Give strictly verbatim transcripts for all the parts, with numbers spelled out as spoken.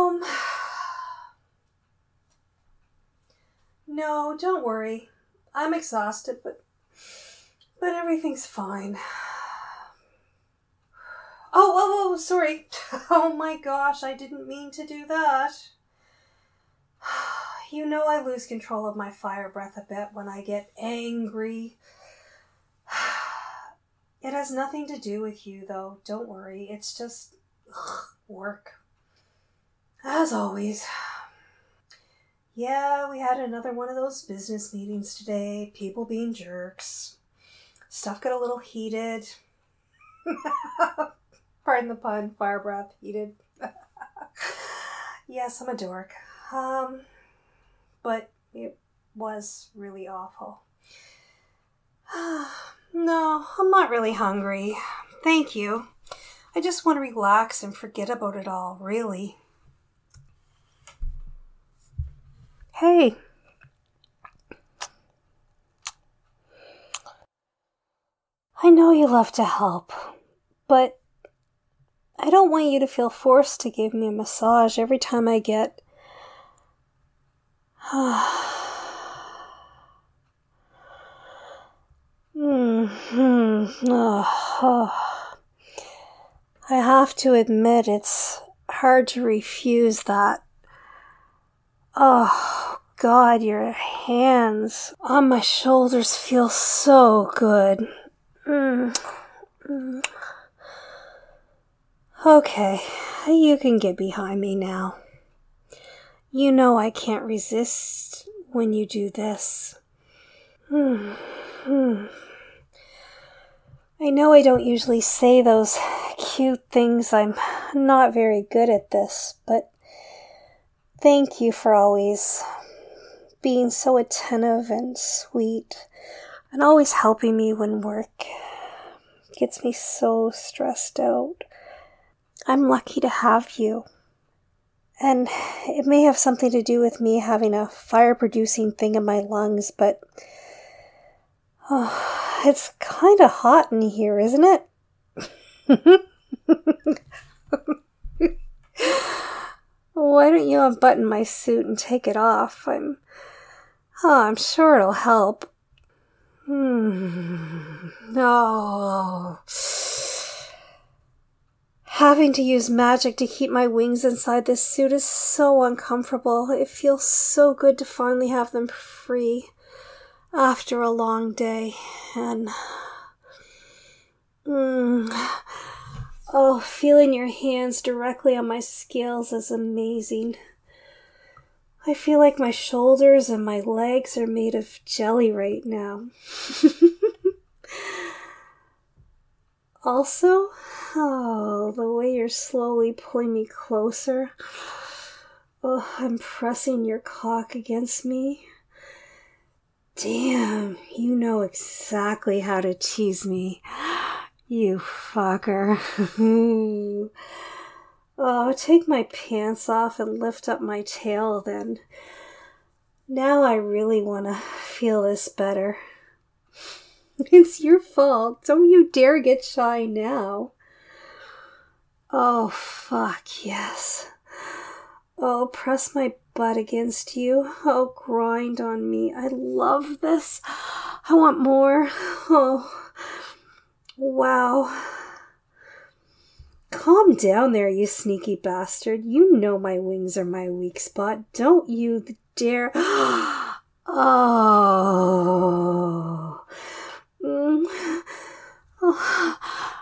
home. No, don't worry. I'm exhausted, but but everything's fine. Oh, oh, oh, sorry. Oh my gosh, I didn't mean to do that. You know I lose control of my fire breath a bit when I get angry. It has nothing to do with you, though. Don't worry. It's just ugh, work. As always. Yeah, we had another one of those business meetings today. People being jerks. Stuff got a little heated. Pardon the pun. Fire breath. Heated. Yes, I'm a dork. Um, but it was really awful. No, I'm not really hungry. Thank you. I just want to relax and forget about it all, really. Hey. I know you love to help, but I don't want you to feel forced to give me a massage every time I get... Mm-hmm. Oh, oh. I have to admit it's hard to refuse that. Oh, God, your hands on my shoulders feel so good. Mm. Mm. Okay, you can get behind me now. You know I can't resist when you do this. Hmm. Hmm. I know I don't usually say those cute things. I'm not very good at this, but thank you for always being so attentive and sweet and always helping me when work gets me so stressed out. I'm lucky to have you. And it may have something to do with me having a fire-producing thing in my lungs, but oh, it's kind of hot in here, isn't it? Why don't you unbutton my suit and take it off? I'm, oh, I'm sure it'll help. Hmm. No. Having to use magic to keep my wings inside this suit is so uncomfortable. It feels so good to finally have them free after a long day. And mm, oh, feeling your hands directly on my scales is amazing. I feel like my shoulders and my legs are made of jelly right now. Also, oh, the way you're slowly pulling me closer. Oh, I'm pressing your cock against me. Damn, you know exactly how to tease me. You fucker. Oh, take my pants off and lift up my tail then. Now I really want to feel this better. It's your fault. Don't you dare get shy now. Oh, fuck, yes. Oh, press my butt against you. Oh, grind on me. I love this. I want more. Oh, wow. Calm down there, you sneaky bastard. You know my wings are my weak spot. Don't you dare. Oh. Mm. Oh.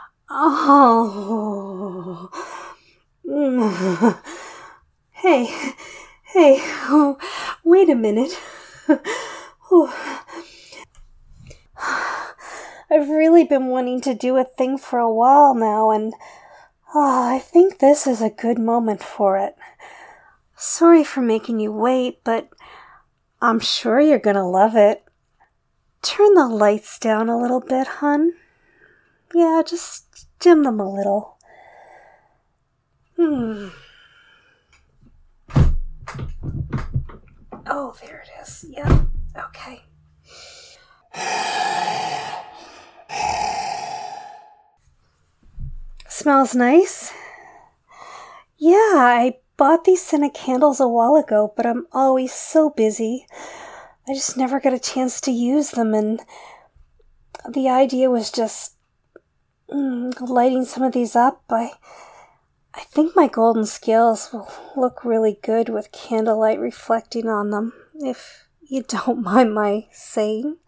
Oh. Mm. Hey. Hey. Oh, wait a minute. Oh. I've really been wanting to do a thing for a while now, and oh, I think this is a good moment for it. Sorry for making you wait, but I'm sure you're gonna love it. Turn the lights down a little bit, hun. Yeah, just dim them a little. Hmm. Oh, there it is. Yeah, okay. Smells nice. Yeah, I bought these scented candles a while ago, but I'm always so busy. I just never get a chance to use them, and the idea was just mm, lighting some of these up. I, I think my golden scales will look really good with candlelight reflecting on them, if you don't mind my saying.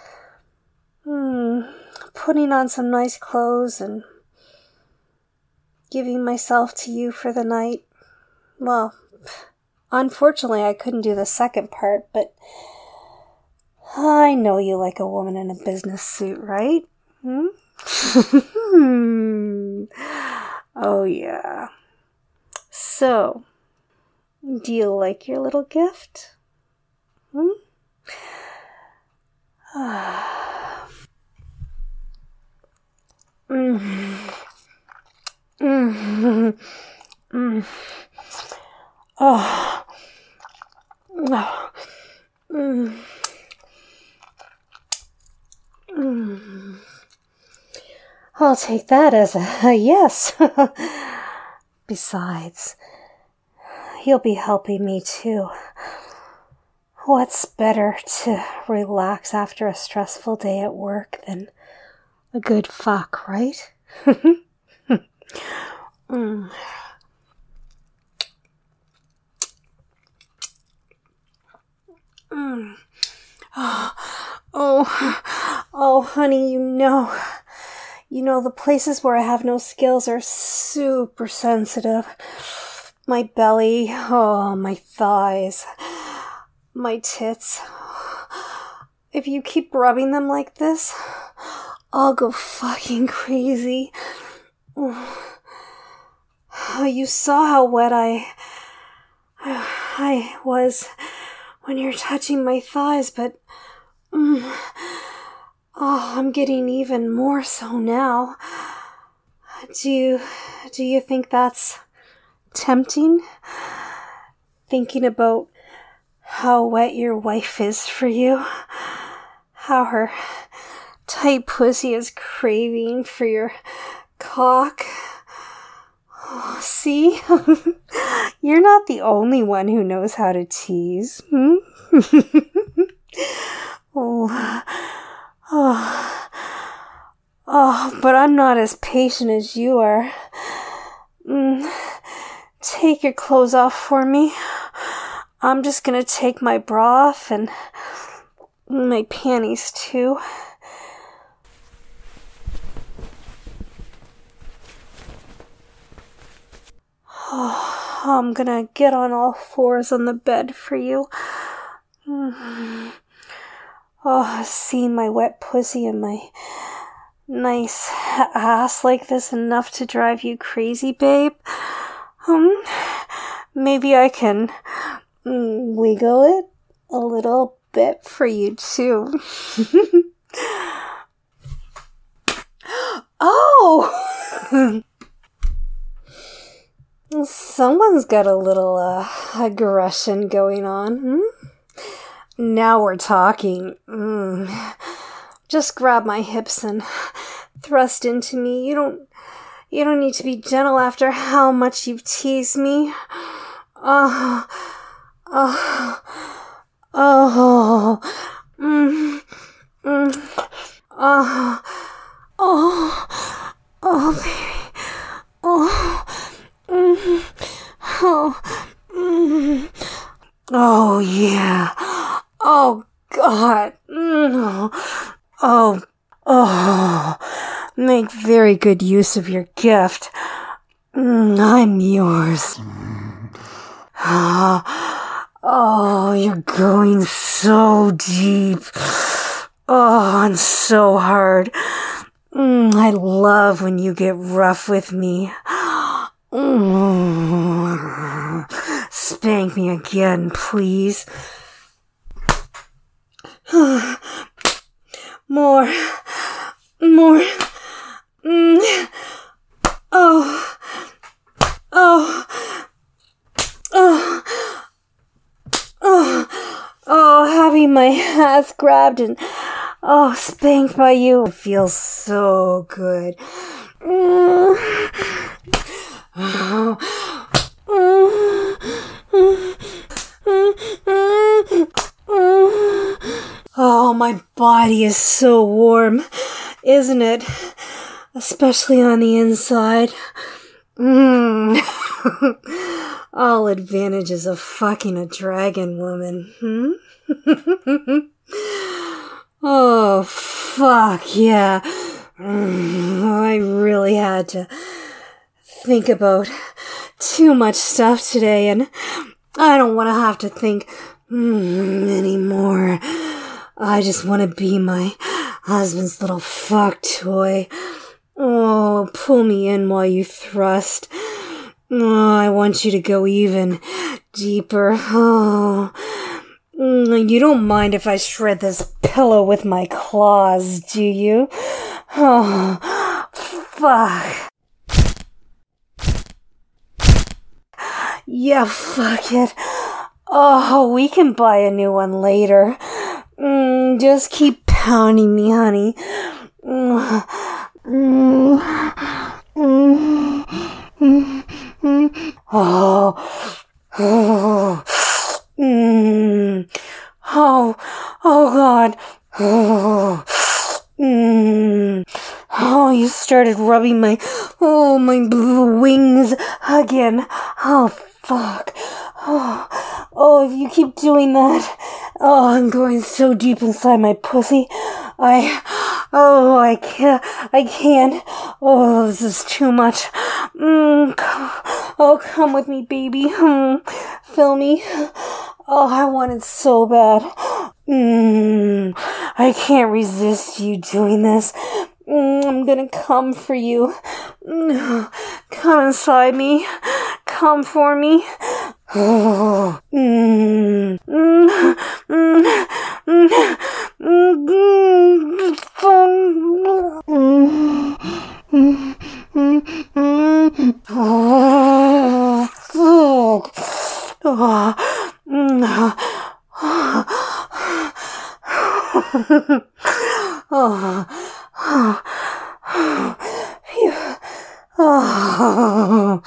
Hmm, putting on some nice clothes and giving myself to you for the night. Well, unfortunately I couldn't do the second part, but I know you like a woman in a business suit, right? Hmm? Oh yeah. So, do you like your little gift? Hmm? mm. Mm. Mm. Oh. Oh. Mm. Mm. I'll take that as a, a yes. Besides, you'll be helping me too. What's better to relax after a stressful day at work than a good fuck, right? mm. Mm. Oh, oh, oh, honey, you know, you know, the places where I have no skills are super sensitive. My belly, oh, my thighs, my tits. If you keep rubbing them like this, I'll go fucking crazy. Oh, you saw how wet I, I was when you're touching my thighs, but mm, oh, I'm getting even more so now. Do you, do you think that's tempting? Thinking about how wet your wife is for you, how her tight pussy is craving for your cock. Oh, see? You're not the only one who knows how to tease. Hmm? oh. oh. Oh, but I'm not as patient as you are. Mm. Take your clothes off for me. I'm just gonna take my bra off and my panties too. Oh, I'm gonna get on all fours on the bed for you. Mm-hmm. Oh, seeing my wet pussy and my nice ass like this enough to drive you crazy, babe? Um, maybe I can mm, wiggle it a little bit for you too. Oh! Someone's got a little uh, aggression going on. Hmm? Now we're talking. Mm. Just grab my hips and thrust into me. You don't, you don't need to be gentle after how much you've teased me. Oh, oh, oh, mm, mm, oh, oh, oh, baby, oh. Mm, oh, mm, oh, yeah. Oh, God. Mm, oh, oh. Make very good use of your gift. Mm, I'm yours. Oh, oh, you're going so deep. Oh, and so hard. Mm, I love when you get rough with me. Mm. Spank me again, please. More. More. Mm. Oh. Oh. Oh. Oh. Oh, having my ass grabbed and oh, spanked by you feels so good. Mm. Oh. Mm. Oh, my body is so warm, isn't it? Especially on the inside. Mmm. All advantages of fucking a dragon woman, hmm? Oh, fuck, yeah. Mm, I really had to think about too much stuff today, and I don't want to have to think mm, anymore. I just want to be my husband's little fuck toy. Oh, pull me in while you thrust. Oh, I want you to go even deeper. Oh, mm, you don't mind if I shred this pillow with my claws, do you? Oh, fuck. Yeah, fuck it. Oh, we can buy a new one later. Mm, just keep pounding me, honey. Mm, mm, mm, mm, mm. Oh, oh, mm, oh, oh, God. Oh, mm. Oh, you started rubbing my, oh, my wings again. Oh, fuck. Oh, oh, if you keep doing that, oh, I'm going so deep inside my pussy. I, oh, I can't, I can't. Oh, this is too much. Mm, oh, come with me, baby. Mm, feel me. Oh, I want it so bad. Mm, I can't resist you doing this. Mm, I'm gonna come for you. Mm, come inside me. Come for me. Oh, mm, mm, mm, mm, mm, mm, mm, mm. Oh, fuck. Oh, mm. Oh, oh, phew. Oh,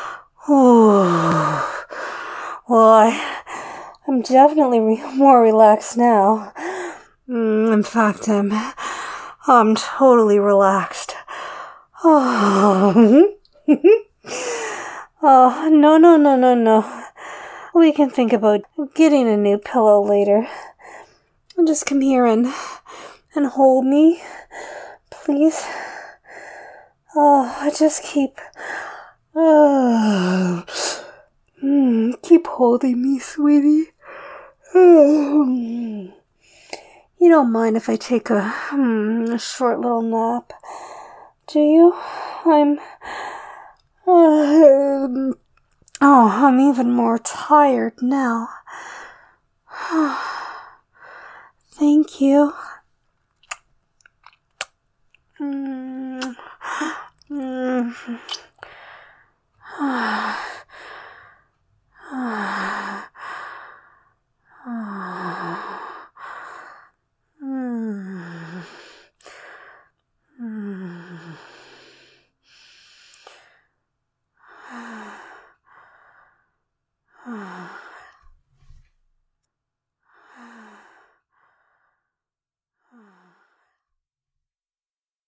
oh. Well, I, I'm definitely re- more relaxed now. Mm, in fact, I'm, I'm totally relaxed. Oh, oh, no, no, no, no, no. We can think about getting a new pillow later. Just come here and, and hold me, please. Oh, just keep, oh, mm, keep holding me, sweetie. Oh, you don't mind if I take a, hmm, a short little nap, do you? I'm, uh, oh, I'm even more tired now. Thank you. Mm. Mm.